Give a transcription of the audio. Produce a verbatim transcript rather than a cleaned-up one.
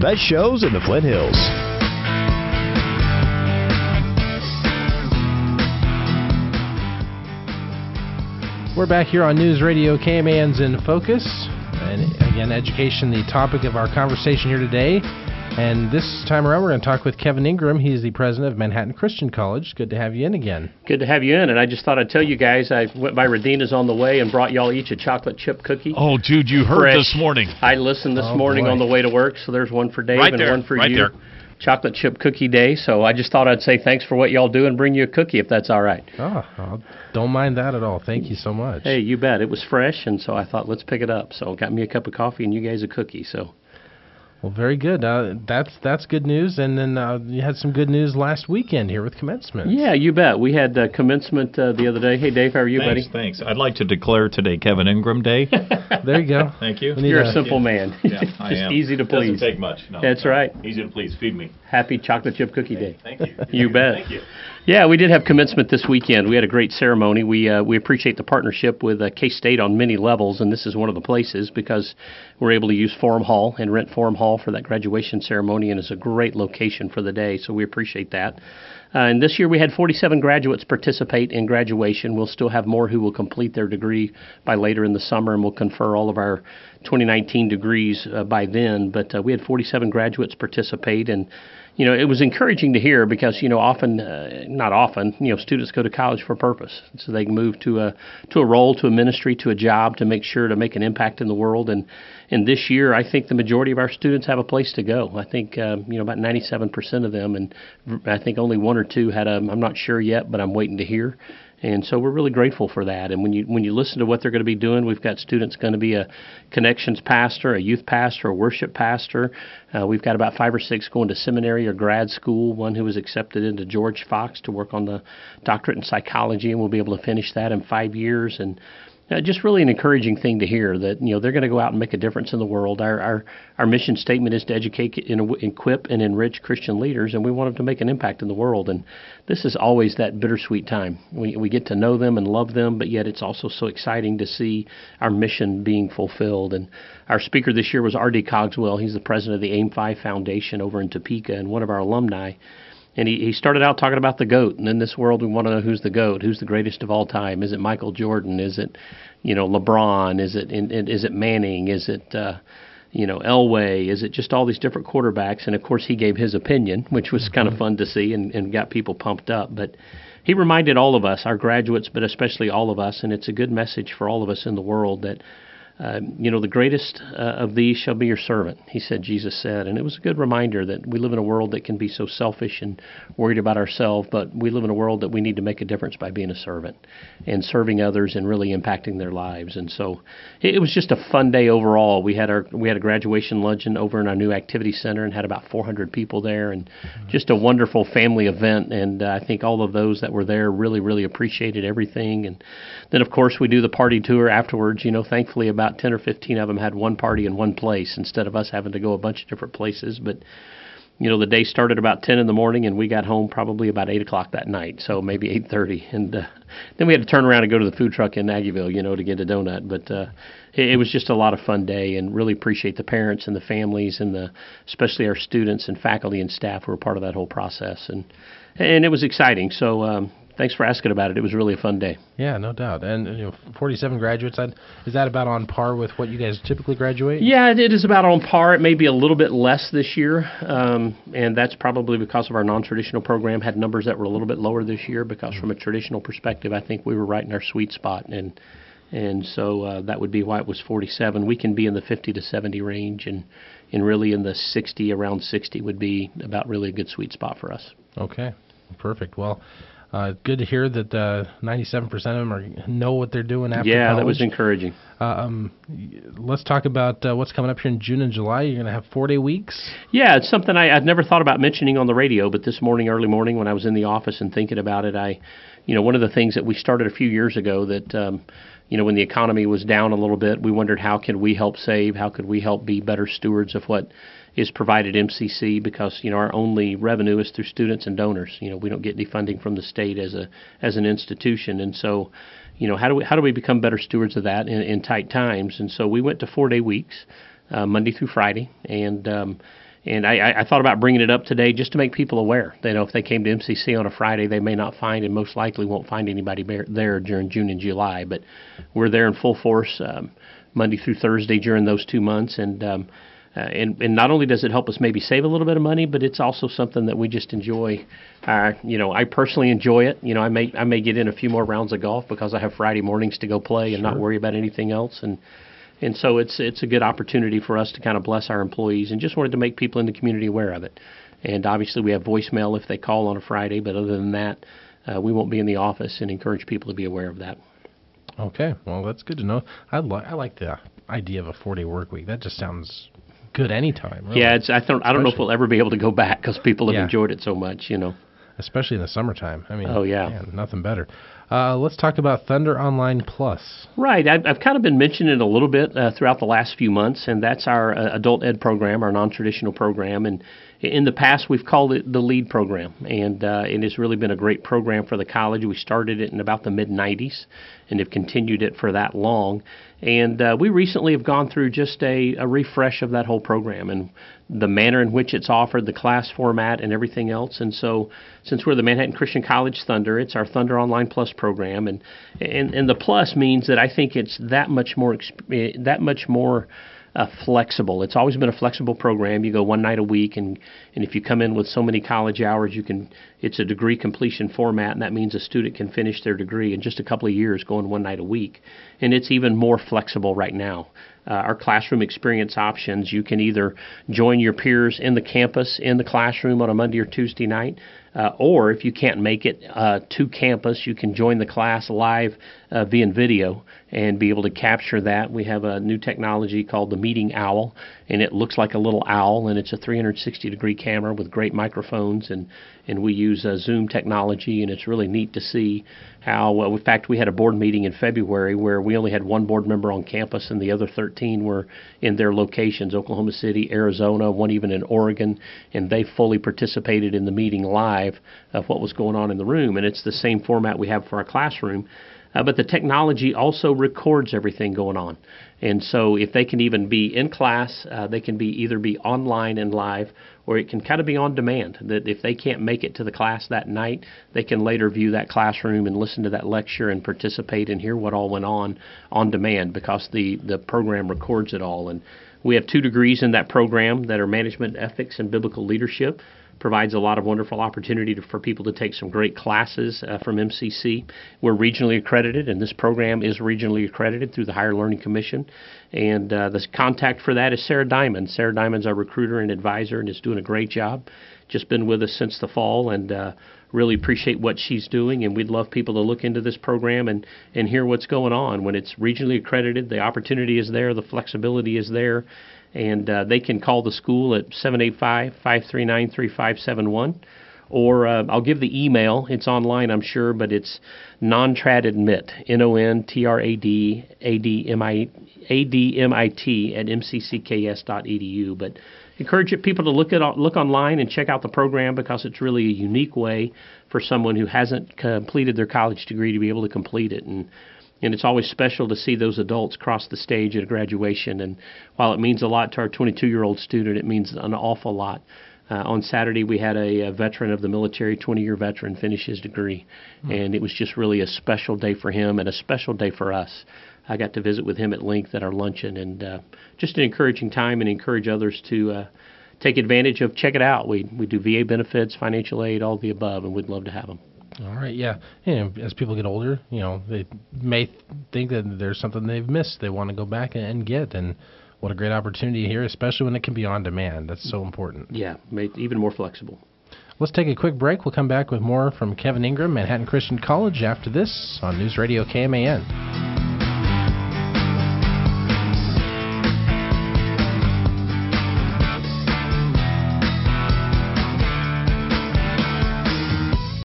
best shows in the Flint Hills. We're back here on News Radio K M A N's In Focus. And again, education, the topic of our conversation here today. And this time around, we're going to talk with Kevin Ingram. He's the president of Manhattan Christian College. Good to have you in again. Good to have you in. And I just thought I'd tell you guys, I went by Radina's on the way and brought y'all each a chocolate chip cookie. Oh, dude, you heard Fresh. this morning. I listened this oh, morning boy. on the way to work, so there's one for Dave Right and there, one for right you. there. Chocolate chip cookie day. So I just thought I'd say thanks for what y'all do and bring you a cookie if that's all right. Oh, I don't mind that at all. Thank you so much. Hey, you bet. It was fresh, and so I thought let's pick it up. So got me a cup of coffee and you guys a cookie. So. Well, very good. Uh, that's that's good news. And then uh, you had some good news last weekend here with commencement. Yeah, you bet. We had uh, commencement uh, the other day. Hey, Dave, how are you, thanks, buddy? Thanks. I'd like to declare today Kevin Ingram Day. There you go. Thank you. You're a, a simple man. Yeah, I Just am. easy to please. Doesn't take much. No, That's no. right. Easy to please. Feed me. Happy chocolate chip cookie day. Thank you. You bet. Thank you. Yeah, we did have commencement this weekend. We had a great ceremony. We uh, we appreciate the partnership with uh, K-State on many levels, and this is one of the places because we're able to use Forum Hall and rent Forum Hall for that graduation ceremony, and it's a great location for the day, so we appreciate that. Uh, and this year we had forty-seven graduates participate in graduation. We'll still have more who will complete their degree by later in the summer, and we'll confer all of our twenty nineteen degrees uh, by then. But uh, we had forty-seven graduates participate, and you know, it was encouraging to hear because, you know, often, uh, not often, you know, students go to college for a purpose. So they can move to a to a role, to a ministry, to a job to make sure to make an impact in the world. And, and this year, I think the majority of our students have a place to go. I think, uh, you know, about ninety-seven percent of them, and I think only one or two had a, I'm not sure yet, but I'm waiting to hear. And so we're really grateful for that. And when you when you listen to what they're going to be doing, we've got students going to be a connections pastor, a youth pastor, a worship pastor. Uh, we've got about five or six going to seminary or grad school, one who was accepted into George Fox to work on the doctorate in psychology, and we'll be able to finish that in five years. And Uh, just really an encouraging thing to hear that, you know, they're going to go out and make a difference in the world. Our our, our mission statement is to educate, in, equip, and enrich Christian leaders, and we want them to make an impact in the world. And this is always that bittersweet time. We we get to know them and love them, but yet it's also so exciting to see our mission being fulfilled. And our speaker this year was R D Cogswell. He's the president of the AIM five Foundation over in Topeka and one of our alumni. And he, he started out talking about the GOAT. And in this world, we want to know who's the GOAT, who's the greatest of all time. Is it Michael Jordan? Is it, you know, LeBron? Is it is it Manning? Is it, uh, you know, Elway? Is it just all these different quarterbacks? And, of course, he gave his opinion, which was kind of fun to see and, and got people pumped up. But he reminded all of us, our graduates, but especially all of us, and it's a good message for all of us in the world that, Uh, you know, the greatest uh, of these shall be your servant, he said, Jesus said. And it was a good reminder that we live in a world that can be so selfish and worried about ourselves, but we live in a world that we need to make a difference by being a servant and serving others and really impacting their lives. And so it, it was just a fun day overall. We had our we had a graduation luncheon over in our new activity center and had about four hundred people there, and just a wonderful family event. And uh, I think all of those that were there really, really appreciated everything. And then, of course, we do the party tour afterwards. You know, thankfully about About ten or fifteen of them had one party in one place instead of us having to go a bunch of different places. But, you know, the day started about ten in the morning, and we got home probably about eight o'clock that night, so maybe eight thirty. And uh, then we had to turn around and go to the food truck in Aggieville, you know, to get a donut. But uh, it, it was just a lot of fun day, and really appreciate the parents and the families and the especially our students and faculty and staff who were part of that whole process. And, and it was exciting. So, um, thanks for asking about it. It was really a fun day. Yeah, no doubt. And you know, forty-seven graduates, is that about on par with what you guys typically graduate? Yeah, it is about on par. It may be a little bit less this year, um, and that's probably because of our non-traditional program had numbers that were a little bit lower this year because from a traditional perspective, I think we were right in our sweet spot, and and so uh, that would be why it was forty-seven. We can be in the fifty to seventy range, and, and really in the sixty, around sixty would be about really a good sweet spot for us. Okay, perfect. Well, Uh, good to hear that uh, ninety-seven percent of them are, know what they're doing after yeah, college. that was encouraging. Uh, um, let's talk about uh, what's coming up here in June and July. You're going to have four-day weeks? Yeah, it's something I, I'd never thought about mentioning on the radio, but this morning, early morning, when I was in the office and thinking about it, I, you know, one of the things that we started a few years ago that, um, you know, when the economy was down a little bit, we wondered how could we help save, how could we help be better stewards of what is provided M C C, because, you know, our only revenue is through students and donors. You know, we don't get any funding from the state as a as an institution. And so, you know, how do we how do we become better stewards of that in, in tight times? And so we went to four-day weeks, uh, Monday through Friday. And, um, And I, I thought about bringing it up today just to make people aware. They know if they came to M C C on a Friday, they may not find and most likely won't find anybody there during June and July. But we're there in full force um, Monday through Thursday during those two months. And, um, uh, and and not only does it help us maybe save a little bit of money, but it's also something that we just enjoy. Uh, you know, I personally enjoy it. You know, I may I may get in a few more rounds of golf because I have Friday mornings to go play and Sure. not worry about anything else. And And so it's it's a good opportunity for us to kind of bless our employees, and just wanted to make people in the community aware of it. And obviously we have voicemail if they call on a Friday, but other than that, uh, we won't be in the office, and encourage people to be aware of that. Okay, well, that's good to know. I, li- I like the idea of a four-day work week. That just sounds good anytime. Really. Yeah, it's I don't I don't know if we'll ever be able to go back because people have Yeah. enjoyed it so much, you know. Especially in the summertime. I mean, Oh, yeah. man, nothing better. Uh, let's talk about Thunder Online Plus. Right. I've, I've kind of been mentioning it a little bit uh, throughout the last few months, and that's our uh, adult ed program, our non-traditional program. And in the past, we've called it the LEAD program, and uh, it has really been a great program for the college. We started it in about the mid nineties and have continued it for that long. And uh, we recently have gone through just a, a refresh of that whole program and the manner in which it's offered, the class format, and everything else. And so since we're the Manhattan Christian College Thunder, it's our Thunder Online Plus program. And and, and the plus means that I think it's that much more exp- that much more Uh, flexible. It's always been a flexible program. You go one night a week, and, and if you come in with so many college hours, you can. It's a degree completion format, and that means a student can finish their degree in just a couple of years going one night a week. And it's even more flexible right now. Uh, our classroom experience options, you can either join your peers in the campus in the classroom on a Monday or Tuesday night, uh, or if you can't make it uh, to campus, you can join the class live uh, via video and be able to capture that. We have a new technology called the Meeting Owl, and it looks like a little owl, and it's a three hundred sixty degree camera with great microphones, and, and we use uh, Zoom technology, and it's really neat to see how, well, in fact, we had a board meeting in February where we only had one board member on campus, and the other thirteen were in their locations, Oklahoma City, Arizona, one even in Oregon, and they fully participated in the meeting live of what was going on in the room. And it's the same format we have for our classroom. Uh, but the technology also records everything going on. And so if they can even be in class, uh, they can be either be online and live, or it can kind of be on demand, that if they can't make it to the class that night, they can later view that classroom and listen to that lecture and participate and hear what all went on on demand, because the, the program records it all. And we have two degrees in that program that are management ethics and biblical leadership. Provides a lot of wonderful opportunity to, for people to take some great classes uh, from M C C. We're regionally accredited, and this program is regionally accredited through the Higher Learning Commission. And uh, the contact for that is Sarah Diamond. Sarah Diamond's our recruiter and advisor, and is doing a great job. Just been with us since the fall, and uh, really appreciate what she's doing. And we'd love people to look into this program and, and hear what's going on. When it's regionally accredited, the opportunity is there, the flexibility is there. And uh, they can call the school at seven eight five, five three nine, three five seven one. Or uh, I'll give the email. It's online, I'm sure, but it's nontradadmit, N O N T R A D A D M I T at M C C K S dot E D U. But encourage people to look at look online and check out the program, because it's really a unique way for someone who hasn't completed their college degree to be able to complete it. And And it's always special to see those adults cross the stage at a graduation. And while it means a lot to our twenty-two-year-old student, it means an awful lot. Uh, on Saturday, we had a, a veteran of the military, twenty-year veteran, finish his degree. Mm-hmm. And it was just really a special day for him and a special day for us. I got to visit with him at length at our luncheon, and uh, just an encouraging time, and encourage others to uh, take advantage of, check it out. We, we do V A benefits, financial aid, all the above, and we'd love to have them. All right, yeah. You know, as people get older, you know, they may th- think that there's something they've missed they want to go back and get, and what a great opportunity here, especially when it can be on demand. That's so important. Yeah, made even more flexible. Let's take a quick break. We'll come back with more from Kevin Ingram, Manhattan Christian College, after this on News Radio K M A N.